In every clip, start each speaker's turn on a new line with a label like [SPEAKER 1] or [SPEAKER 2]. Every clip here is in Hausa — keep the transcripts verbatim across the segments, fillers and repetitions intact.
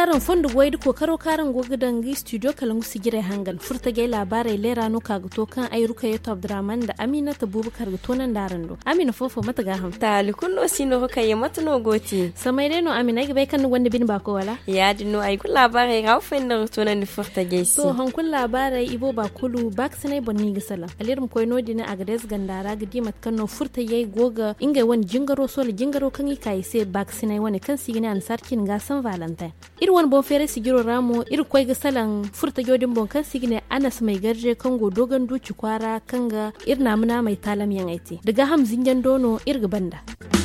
[SPEAKER 1] daran fondo goyde ko karo karan gogidangi studio kalangu sigire hangan furta gay labarai lera no kaga to kan ay ruka ya top drama da Amina ta Bubakar ga tonan darando Amina fofo mata ga ham
[SPEAKER 2] talikun no sino ruka ya mata no goti
[SPEAKER 1] samai dai no Amina ga bai kan wanda bin ba ko wala
[SPEAKER 2] ya dinno ay kun labarai ga fen da tonan ni furta gay si
[SPEAKER 1] so han kun labarai ibo ba kulu bak sanai bonni ga sala alirum koy no dina agades gandara ga dimat kan no furta yai goga inga wani jingaro so la jingaro kan yi kai sai bak sanai wani kan sigine an sarkin ga san valentine irwan bon fere sigiro ramo ir koy ga salan furta jodin bon kan sigine anas mai garje kango dogon duci kwara kanga irna muna mai talam yan aiti daga hamzin jan dono irga banda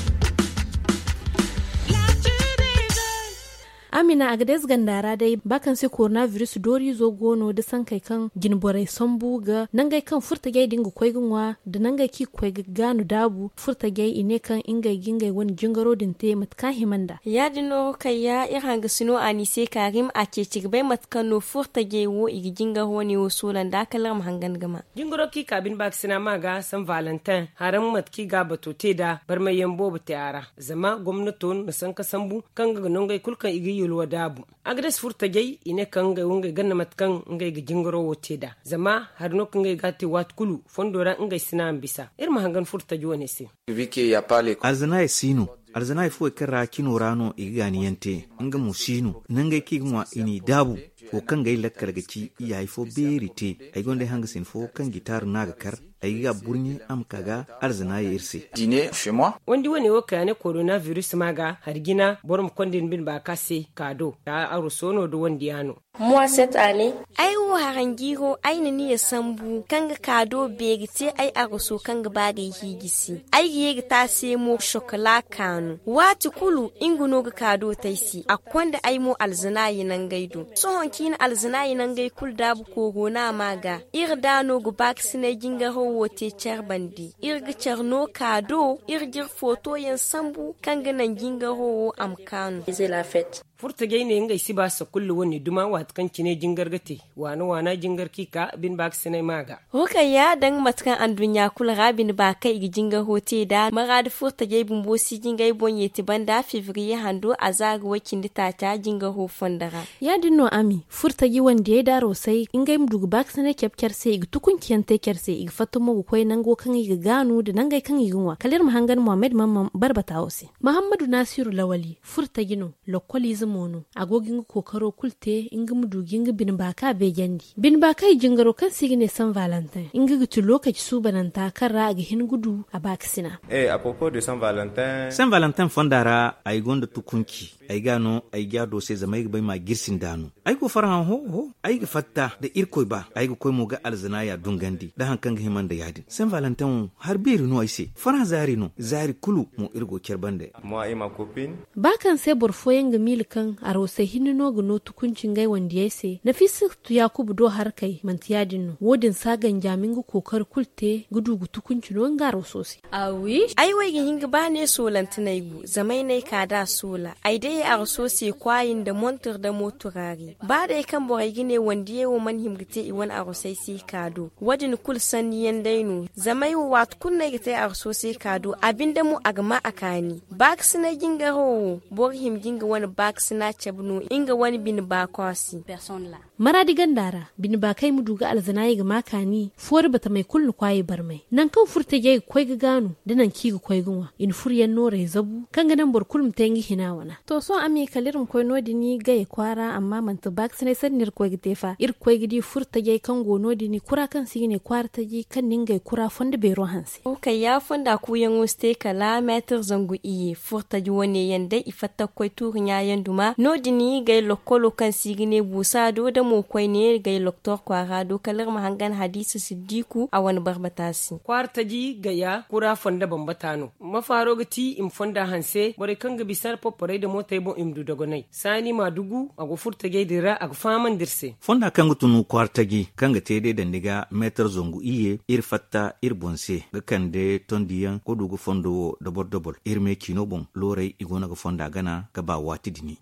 [SPEAKER 1] Amina agades gandara dai bakan sai coronavirus dori zo gono da san kai kan ginborai sambu ga nan gai kan furta gai dinga koy gunwa da nan gai ki koy ganu dabu furta gai ine kan ingai gingai wani jingaro din te matka himanda
[SPEAKER 2] ya dino kai ya iran ga sino ani sai karim a ce cigbai matkan no furta gai wo igi jinga honi wo solan da kalar mahangan gama
[SPEAKER 3] jingaro ki kabin bak sina maga san valentine haram matki ga bato te da bar mai yambo bata zama gwamnaton da san ka sambu kan ga nan gai kulkan igi yulwa dabu agres furta jai ine kanga unga ganna matkan ngai ga jingaro wote da zama har no ngai gati wat kulu fondora ngai sina ambisa irma hangan furta jone se
[SPEAKER 4] wiki ya pale
[SPEAKER 5] azna sinu arzana fu kara kino rano igani yante nga musinu nanga kigwa ini dabu ko kan gai lakkar gaci yayi fo berite ay gonde hanga sin fo kan gitar naga kar ay ga burni am kaga arzana yirse
[SPEAKER 4] dîner chez moi
[SPEAKER 3] wandi woni wo kane coronavirus maga hargina borum kondin bin ba kase kado ta arusono do wandi yano
[SPEAKER 2] moi cette année ai wo harangiro ai ni ya sambu kanga kado begite ai aruso kanga baga higisi ai yega ta se mo chocolat kanu wati kulu inguno ga kado taisi akwanda ai mo alzana yinan gaido so honkin alzana yinan gai kul dabu ko gona maga irdano go baksine jinga ho wote charbandi irga charno kado irgir foto yan sambu kanga nan jinga ho amkanu c'est la fête
[SPEAKER 3] furta gaine ngai siba sa kullu woni duma wat kan cine jingar gate wana wana jingar kika bin bak sinai maga
[SPEAKER 2] hoka ya dan matkan an dunya kula rabin ba kai gi jingar hote da magad furta gai bumbo si jingai bonye ti banda fevrier hando azag wakin dita ta jingar ho fondara
[SPEAKER 1] ya dinno ami furta gi wanda ya daro sai ingai mdugu bak sinai kyapkyar sai gi tukun kiyante kyar sai gi fatu mu koi nan go kan gi ganu da nan gai kan gi gunwa kalir mahangan muhammad mamman barbata wose muhammadu nasiru lawali furta gino lokoli mono agogin kokaro kulte inga mudugin bin baka be jandi bin baka jingaro kan sigine san valentin inga gutu lokaci su bananta karra ga hin gudu a baksina
[SPEAKER 6] eh a propos de saint valentin
[SPEAKER 5] saint valentin fondara ay gonda tukunki ay gano ay gado sai zamai bai ma girsin dano ay ko faran ho ho ay ga fatta da irkoi ba ay ga koy mo ga alzana ya dungandi da hankan ga himan da yadin saint valentin har biru no ay se faran zari no zari kulu mo irgo kerbande
[SPEAKER 6] moi et ma copine
[SPEAKER 1] bakan sai borfoyen ga milkan aro sai hinno ga no tukuncin gai wanda yase nafisu yakubu do har kai mantiyadin no wodin sagan jamin ga kokar kulte gudu gu tukuncin no ngaro sosi
[SPEAKER 2] ah oui ai wai ga hinga bane solantinai gu zamai nai kada sola ai dai a sosi kwayin da montar da moturari ba da kan borai gine wanda yewo man himgite i wani aro sai si kado wadin kul saniyan dainu zamai wat kunne gite a sosi kado abinda mu agma akani baksina ginga ho bor him ginga wani baksina chabnu inga wani bin ba kwasi person la
[SPEAKER 1] maradi gandara bin ba kai mu duga alzanayi ga makani fuwar bata mai kullu kwayi barmai nan kan furta ge koi ga ganu dinan ki ga koi gunwa in furyan nore zabu kan ga nan bor kulum tangi hinawana to so ami kalirum koi nodi ni ga kwara amma man to baksina sanir koi ga tefa ir koi gidi furta ge kan go nodi ni kura kan sigine kwarta ji kan ninga kura fonda be ro hansi
[SPEAKER 2] o kai ya fonda ku yan uste kala meter zangu iye furta ji woni yanda ifatta koi turunya yanduma nodi ni ga lokolo kan sigine busa do da mo koi ne ga loktor kwara do kalar mahangan hadisi siddiku a wani barbatasi
[SPEAKER 3] kwarta ji ga ya kura fonda bambatano mafaro gati im fonda hanse bore kan ga bisar popore da mota bo im du dogonai sani madugu ago furta ge dira ago faman dirse
[SPEAKER 5] fonda kan gutunu kwarta gi kan ga tede da ndiga meter zongu iye ir fatta ir bonse ga kan de tondiyan ko dugu fondo dobor dobor ir me kino bon lore igona ga fonda gana ga ba wati dini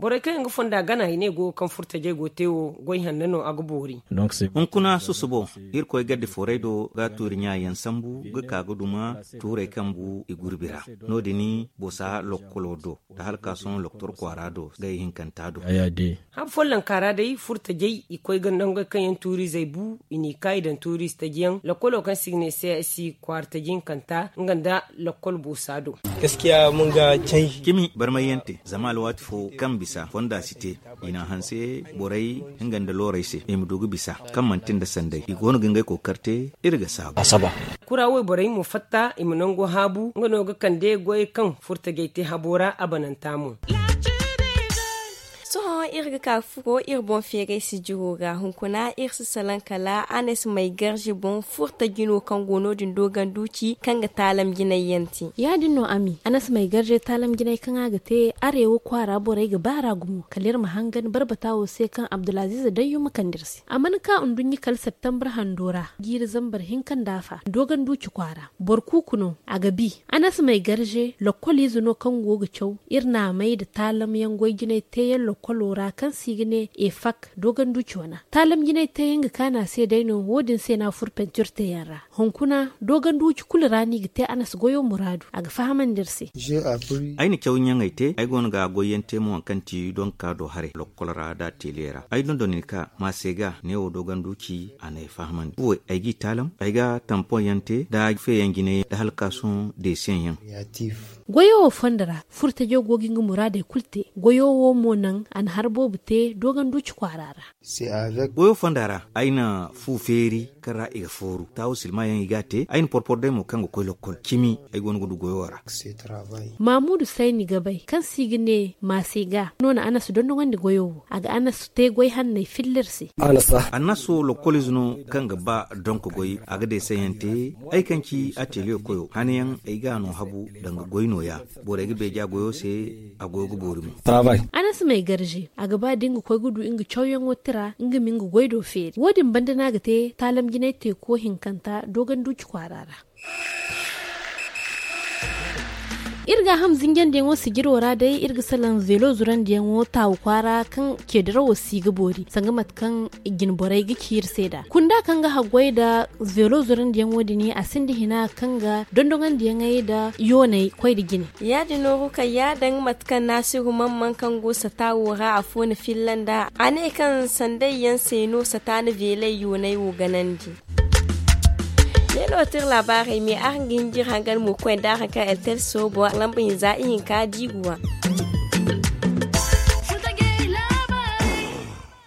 [SPEAKER 3] bore kai nga fonda gana ine go kan furta je go tewo goy hannano agbori
[SPEAKER 4] donc c'est
[SPEAKER 5] on kuna susubo ir koy gadde foredo ga turinya yan sambu ga kaga duma ture kambu igurbira no dini bosa lokkolodo da halka son loktor kwarado ga hin kantado
[SPEAKER 4] ayade
[SPEAKER 3] ha follan kara dai furta je ikoy gandan ga kan yan turi zai bu ini kaidan turi stagiyan lokkolo kan signe sai si kwarta jin kanta nganda lokkol busado
[SPEAKER 7] gaskiya mun ga canji
[SPEAKER 5] kimi barmayente zama alwati fo kan bisa fonda site ina hanse borai inganda lorai se e mudugu bisa kan mantin da sandai igono gangai kokarte irga sabo
[SPEAKER 7] asaba
[SPEAKER 3] kurawai borai mu fatta imunango habu ngano ga kande goy kan furta geite habora abanantamu
[SPEAKER 2] so irga ka fuko ir bon fere si juroga hunkuna ir si salankala anes mai garji bon furta gino kan gono din dogan duci kan ga talam ginai yanti
[SPEAKER 1] ya dinno ami anas mai garje talam ginai kan aga te arewa kwara borai ga bara gumu kalir mahangan barbatawo sai kan abdulaziz dayyu makandirsi aman ka undun yi kal september handora gir zambar hinkan dafa dogan duci kwara borkukuno aga bi anas mai garje lokoli zuno kan goga chau irna mai da talam yangoy ginai te yallo kolora kan sigine e fak dogan duciwana talam gine ta yanga kana sai daino wodin sai na furpen turte yara honkuna dogan duci kulrani gite anas goyo muradu aga fahaman dirse
[SPEAKER 5] aini kyawun yan aite ai gon ga goyen temo kan ti don ka do hare lokkolra da telera ai don don ka ma sega ne o dogan duci anai fahaman wo ai gi talam ai ga tampon yante da fe yangine da halka son de sen
[SPEAKER 1] goyo fondara furta jogogin murade kulte goyo wo monan an harbo bute dogan duci kwarara
[SPEAKER 5] goyo fondara aina fu feri kara iga foru tawo silma yan igate aina porporde mo kango koy lokol kimi ay gon gudu goyo wara
[SPEAKER 1] mamudu saini gabai kan sigine masiga nona anasu don wanda goyo aga anasu te goy hanne fillersi
[SPEAKER 7] anasa
[SPEAKER 5] anasu lokolizno kanga ba donko goy aga de sayante ay kanki atelier koyo haniyan ay gano habu danga goyno ya bore gibe ja goyo se agogo borum
[SPEAKER 7] travail
[SPEAKER 1] anas mai garje a gaba dinga koy gudu inga chawyon wotira inga minga goido feri wodin bandana ga te talam ginai te ko hinkanta dogan duci kwarara irga ham zingen den wasu girora dai irga salan velo zuran den wota kwara kan ke da wasi gabori sanga matkan igin borai gikir seda kunda kan ga hagwai da velo zuran den wodi ne a sindi hina kan ga dondongan den ngai da yonai koi da gine
[SPEAKER 2] ya dino ka ya dan matkan nasiru mamman kan go satawura a fona finlanda ane kan sandayyan seno satana vele yonai wo ganandi Yelo tir labarai mai argin jir hangar mu kwen da haka el tel so bo lambin za in ka diguwa